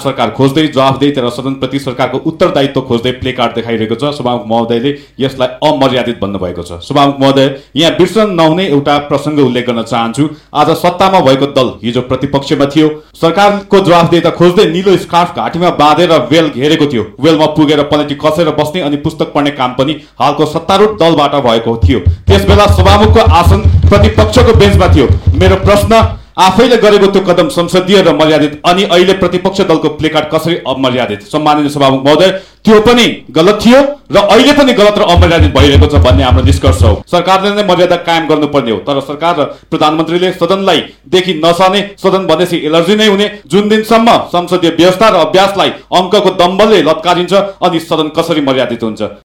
सरकार खोज्दै जवाफदेही र सदनप्रति सरकारको उत्तरदायित्व खोज्दै प्ले कार्ड देखाइरहेको छ। सभामुख महोदयले यसलाई अमर्यादित भन्नुभएको छ। सभामुख महोदय, यहाँ बिर्सन नहुने एउटा प्रसङ्ग उल्लेख गर्न चाहन्छु। आज सत्तामा भएको दल हिजो प्रतिपक्षमा थियो। सरकारको जवाफदेही खोज्दै नीलो स्कार्फ घाँटीमा बाँधेर वेल घेरेको थियो। वेलमा पुगेर पलेटी कसेर बस्ने अनि पुस्तक पढ्ने काम पनि हालको सत्तारूढ दलबाट भएको थियो। त्यसबेला सभामुखको आसन प्रतिपक्षको बेन्चमा थियो। मेरो प्रश्न, आफैले गरेको त्यो कदम संसदीय र मर्यादित अनि अहिले प्रतिपक्ष दलको प्लेकार्ड कसरी अमर्यादित? सम्माननीय सभामुख महोदय, त्यो पनि गलत थियो र अहिले पनि गलत र अमर्यादित भइरहेको छ भन्ने हाम्रो निष्कर्ष हो। सरकारले नै मर्यादा कायम गर्नुपर्ने हो, तर सरकार र प्रधानमन्त्रीले सदनलाई देखि नसहने, सदन भनेपछि एलर्जी नै हुने, जुन दिनसम्म संसदीय व्यवस्था र अभ्यासलाई अङ्कको दम्बलले लत्कारिन्छ अनि सदन कसरी मर्यादित हुन्छ?